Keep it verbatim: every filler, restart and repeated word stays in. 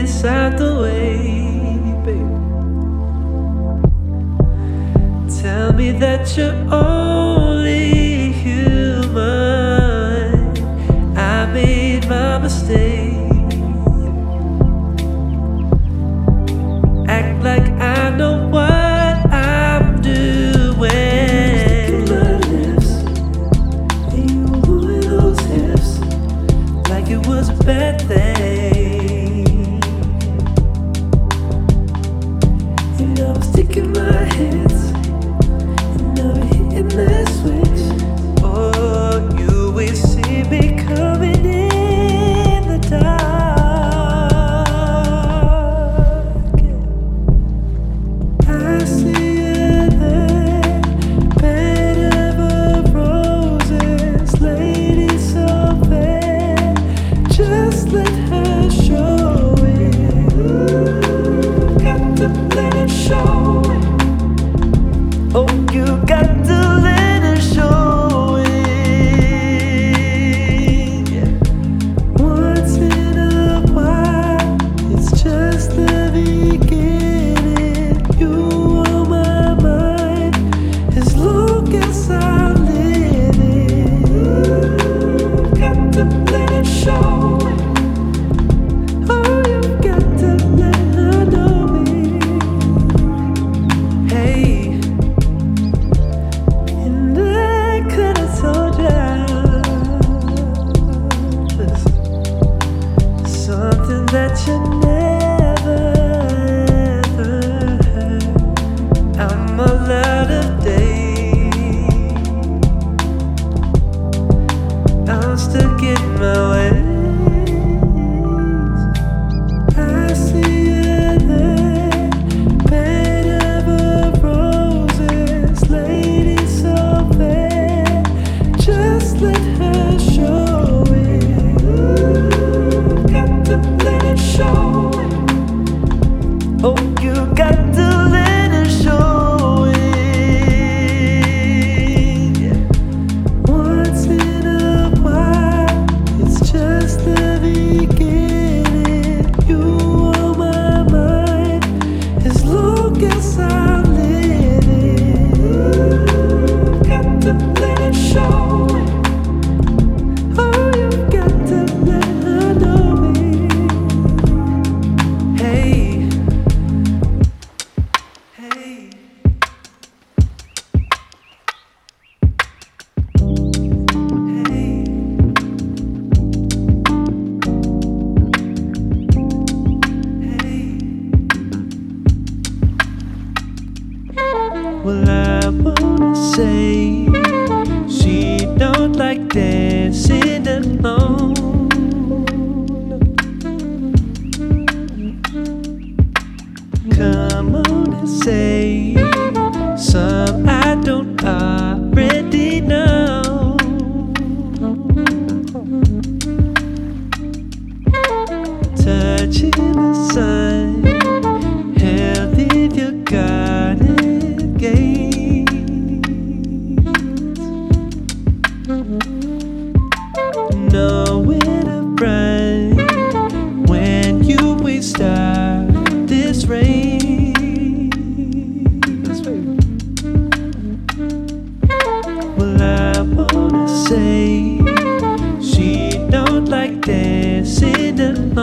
this out the way, baby. Tell me that you're only human. I made my mistake. Act like I know what I'm doing. Sticking my lips, and you were moving those hips like it was a bad thing. And I was sticking my hands, and now we're hitting that switch. Oh, you will see me coming in the dark. I see you there, bed of roses, lady so fair. Just let her show it. Got to let it show it. Oh, you got to let her show it. Yeah. Once in a while, it's just the beginning. You on my mind as long as I'm living. Got to let it show it. Oh, you've got to let her know me. Hey, and I could have told ya something that you never ever heard. I'm all out of date. I'm stuck in my ways. I see you there, bed of roses, lady so fair. Just let her show it. Got to let it show it. Oh, you got to let her show it. Yeah. Once in a while, it's just the beginning. You on my mind as long as I'm living. Got to let it show it. Oh, you've got to let her know me. Hey, hey. Hey. Hey. Well, I wanna say she don't like dancing alone. Come on and say some I don't already know. Touching the sun, held in your garden gates. Nowhere to run when you will start this race. Well, I wanna say she don't like dancing alone.